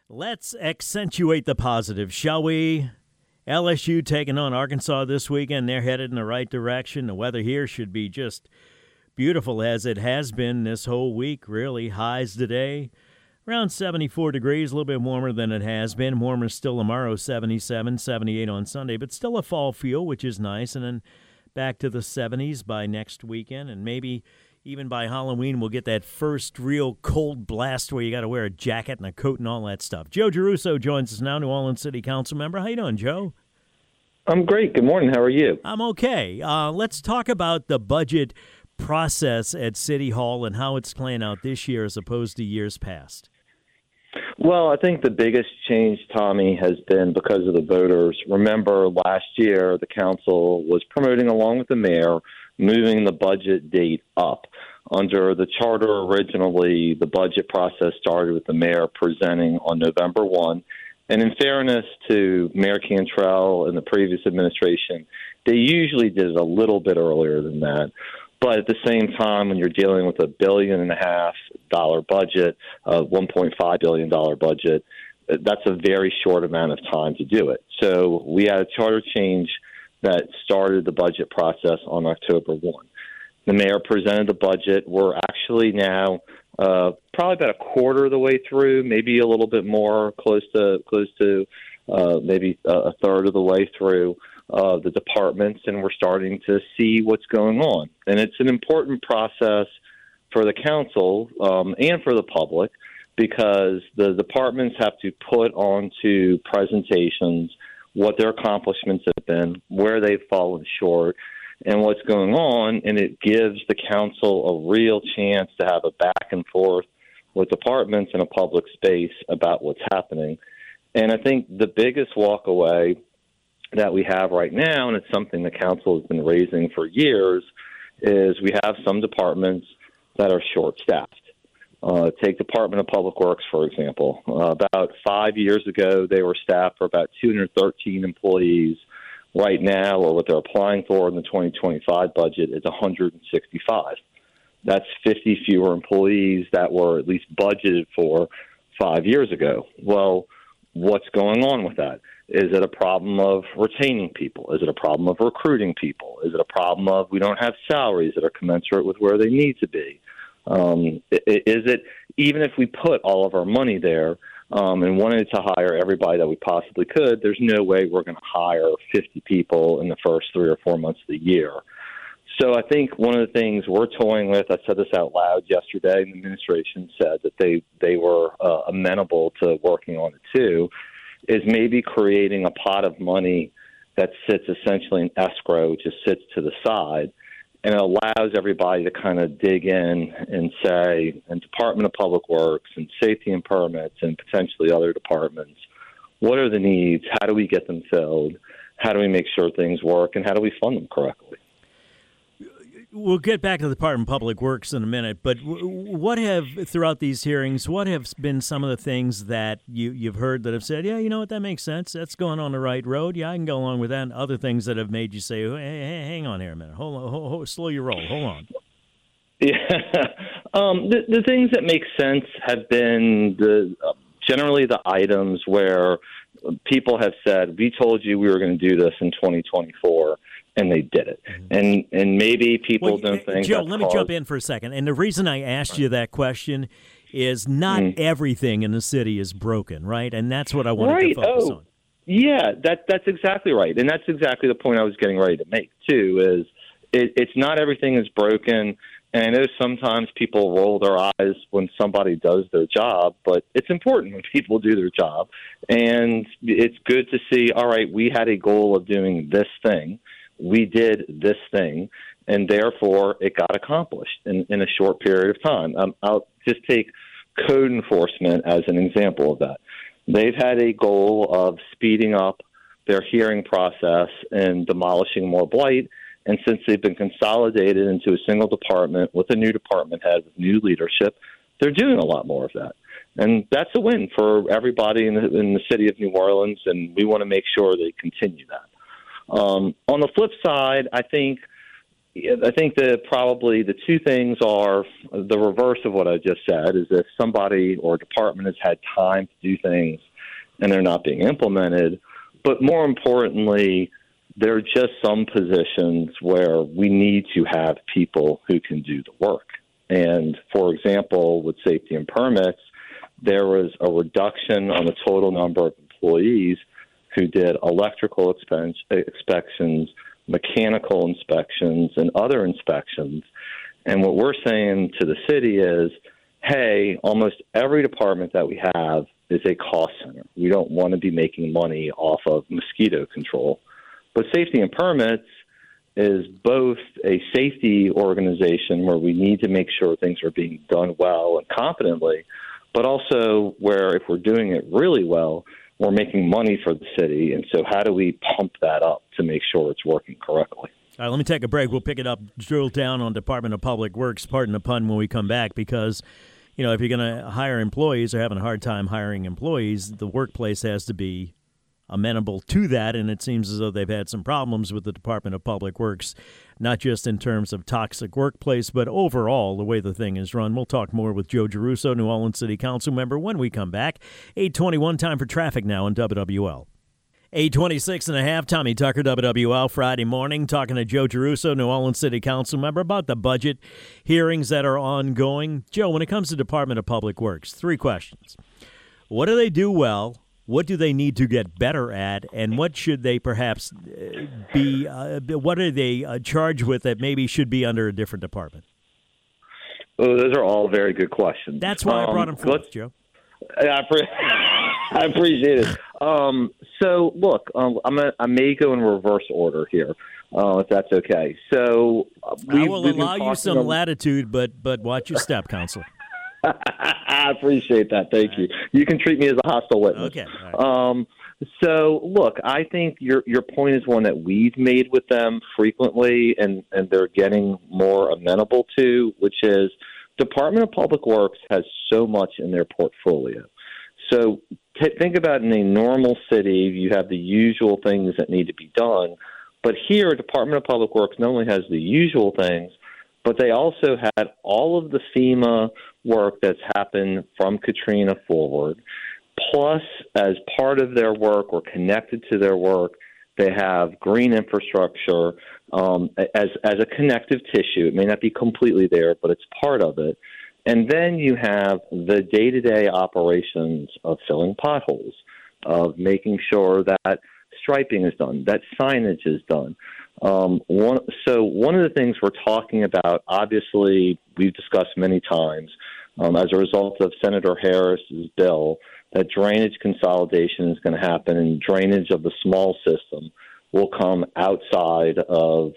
Let's accentuate the positive, shall we? LSU taking on Arkansas this weekend. They're headed in the right direction. The weather here should be just beautiful as it has been this whole week, really. Highs today, around 74 degrees, a little bit warmer than it has been. Warmer still tomorrow, 77, 78 on Sunday, but still a fall feel, which is nice. And then back to the 70s by next weekend, and maybe even by Halloween, we'll get that first real cold blast where you got to wear a jacket and a coat and all that stuff. Joe Giarrusso joins us now, New Orleans City Council member. How you doing, Joe? I'm great. Good morning. How are you? I'm okay. Let's talk about the budget process at City Hall and how it's playing out this year as opposed to years past. Well, I think the biggest change, Tommy, has been because of the voters. Remember, last year, the council was promoting, along with the mayor, moving the budget date up. Under the charter, originally, the budget process started with the mayor presenting on November 1. And in fairness to Mayor Cantrell and the previous administration, they usually did it a little bit earlier than that. But at the same time, when you're dealing with $1.5 billion budget, a $1.5 billion budget, that's a very short amount of time to do it. So we had a charter change that started the budget process on October 1. The mayor presented the budget. We're actually now probably about a quarter of the way through, maybe a little bit more, close to maybe a third of the way through the departments, and we're starting to see what's going on. And it's an important process for the council and for the public because the departments have to put onto presentations what their accomplishments have been, where they've fallen short, and what's going on, and it gives the council a real chance to have a back and forth with departments in a public space about what's happening. And I think the biggest walkaway that we have right now, and it's something the council has been raising for years, is we have some departments that are short-staffed. Take Department of Public Works, for example. About 5 years ago, they were staffed for about 213 employees. Right now, or what they're applying for in the 2025 budget, is 165. That's 50 fewer employees that were at least budgeted for 5 years ago. Well, what's going on with that? Is it a problem of retaining people? Is it a problem of recruiting people? Is it a problem of we don't have salaries that are commensurate with where they need to be? Is it, even if we put all of our money there and wanted to hire everybody that we possibly could, there's no way we're going to hire 50 people in the first 3 or 4 months of the year. So I think one of the things we're toying with, I said this out loud yesterday, and the administration said that they were amenable to working on it too, is maybe creating a pot of money that sits essentially in escrow, just sits to the side, and it allows everybody to kind of dig in and say, and Department of Public Works and Safety and Permits and potentially other departments, what are the needs? How do we get them filled? How do we make sure things work? And how do we fund them correctly? We'll get back to the Department of Public Works in a minute, but what have, throughout these hearings, what have been some of the things that you've heard that have said, yeah, you know what, that makes sense, that's going on the right road, yeah, I can go along with that, and other things that have made you say, hey hang on here a minute, hold slow your roll, hold on. Yeah, the things that make sense have been generally the items where people have said, we told you we were going to do this in 2024, and they did it. And maybe people don't think Joe, let me jump in for a second. And the reason I asked you that question is not everything in the city is broken, right? And that's what I wanted to focus on. Yeah, that's exactly right. And that's exactly the point I was getting ready to make, too, is it's not everything is broken. And I know sometimes people roll their eyes when somebody does their job, but it's important when people do their job. And it's good to see, all right, we had a goal of doing this thing. We did this thing, and therefore it got accomplished in a short period of time. I'll just take code enforcement as an example of that. They've had a goal of speeding up their hearing process and demolishing more blight, and since they've been consolidated into a single department with a new department head with new leadership, they're doing a lot more of that. And that's a win for everybody in the city of New Orleans, and we want to make sure they continue that. On the flip side, I think I think that probably the two things are the reverse of what I just said, is if somebody or department has had time to do things and they're not being implemented. But more importantly, there are just some positions where we need to have people who can do the work. And, for example, with safety and permits, there was a reduction on the total number of employees who did electrical inspections, mechanical inspections, and other inspections. And what we're saying to the city is, hey, almost every department that we have is a cost center. We don't want to be making money off of mosquito control. But safety and permits is both a safety organization where we need to make sure things are being done well and competently, but also where if we're doing it really well, we're making money for the city. And so how do we pump that up to make sure it's working correctly? All right, let me take a break. We'll pick it up, drill down on Department of Public Works, pardon the pun, when we come back, because, you know, if you're going to hire employees or having a hard time hiring employees, the workplace has to be amenable to that, and it seems as though they've had some problems with the Department of Public Works, not just in terms of toxic workplace, but overall the way the thing is run. We'll talk more with Joe Giarrusso, New Orleans City Council member, when we come back. 8:21, time for traffic now on WWL. 8:26 and a half, Tommy Tucker, WWL, Friday morning, talking to Joe Giarrusso, New Orleans City Council member, about the budget hearings that are ongoing. Joe, when it comes to Department of Public Works, 3 questions. What do they do well? What do they need to get better at, and what should they perhaps be? What are they charged with that maybe should be under a different department? Oh, those are all very good questions. That's why I brought them forth, Joe. I appreciate it. So, look, I may go in reverse order here, if that's okay. So I will allow you some latitude, but watch your step, Counselor. I appreciate that. Thank you. You can treat me as a hostile witness. Okay. Right. So, look, I think your point is one that we've made with them frequently, and they're getting more amenable to, which is Department of Public Works has so much in their portfolio. So think about in a normal city, you have the usual things that need to be done. But here, Department of Public Works not only has the usual things, but they also had all of the FEMA work that's happened from Katrina forward. Plus, as part of their work or connected to their work, they have green infrastructure as a connective tissue. It may not be completely there, but it's part of it. And then you have the day-to-day operations of filling potholes, of making sure that striping is done, that signage is done. One of the things we're talking about, obviously, we've discussed many times, as a result of Senator Harris's bill, that drainage consolidation is going to happen, and drainage of the small system will come outside of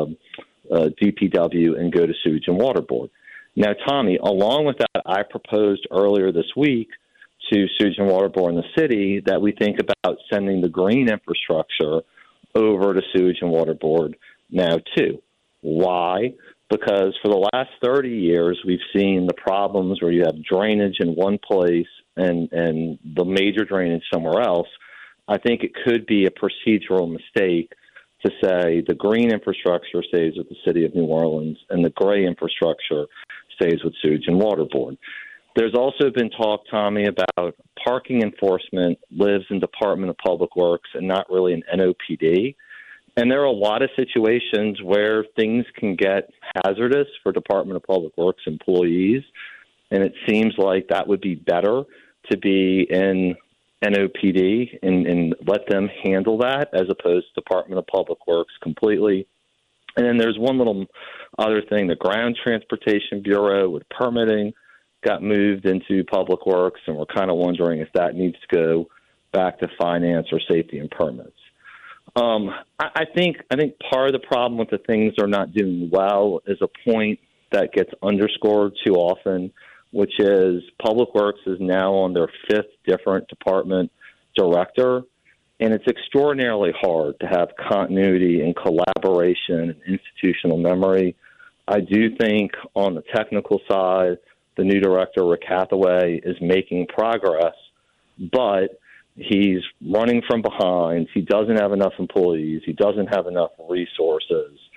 DPW and go to Sewage and Water Board. Now, Tommy, along with that, I proposed earlier this week to Sewage and Water Board in the city that we think about sending the green infrastructure over to Sewage and Water Board now, too. Why? Because for the last 30 years, we've seen the problems where you have drainage in one place and the major drainage somewhere else. I think it could be a procedural mistake to say the green infrastructure stays with the city of New Orleans and the gray infrastructure stays with Sewage and Water Board. There's also been talk, Tommy, about parking enforcement lives in Department of Public Works and not really an NOPD. And there are a lot of situations where things can get hazardous for Department of Public Works employees, and it seems like that would be better to be in NOPD and let them handle that as opposed to Department of Public Works completely. And then there's one little other thing, the Ground Transportation Bureau with permitting got moved into Public Works, and we're kind of wondering if that needs to go back to finance or safety and permits. I think part of the problem with the things they're not doing well is a point that gets underscored too often, which is Public Works is now on their 5th different department director, and it's extraordinarily hard to have continuity and collaboration and institutional memory. I do think on the technical side, the new director, Rick Hathaway, is making progress, but he's running from behind. He doesn't have enough employees. He doesn't have enough resources.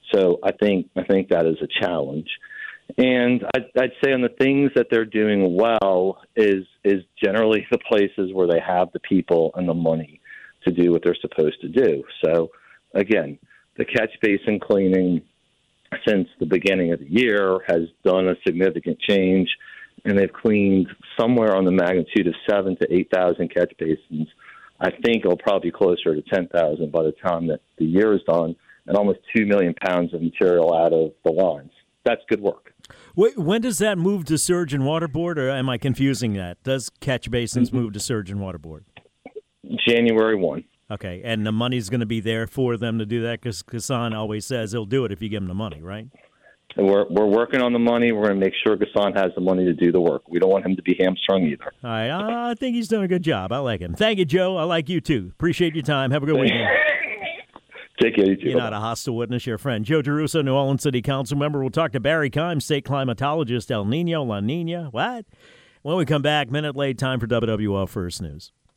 So I think that is a challenge. And I'd say on the things that they're doing well is generally the places where they have the people and the money to do what they're supposed to do. So, again, the catch basin cleaning since the beginning of the year has done a significant change, and they've cleaned somewhere on the magnitude of 7,000 to 8,000 catch basins. I think it'll probably be closer to 10,000 by the time that the year is done, and almost 2 million pounds of material out of the lines. That's good work. Wait, when does that move to Surge and Water Board, or am I confusing that? Does catch basins move to Surge and Water Board? January 1. Okay, and the money's going to be there for them to do that because Ghassan always says he'll do it if you give him the money, right? And we're working on the money. We're going to make sure Ghassan has the money to do the work. We don't want him to be hamstrung either. All right, I think he's done a good job. I like him. Thank you, Joe. I like you, too. Appreciate your time. Have a good weekend. Take care, you too. You're not a hostile witness. Your friend Joe Giarrusso, New Orleans City Council member. We'll talk to Barry Keim, state climatologist. El Nino, La Nina. What? When we come back, minute late, time for WWL First News.